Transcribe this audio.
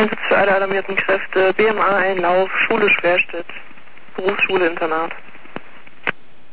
Einsatz für alle alarmierten Kräfte, BMA Einlauf, Schule Schwerstedt, Berufsschule Internat.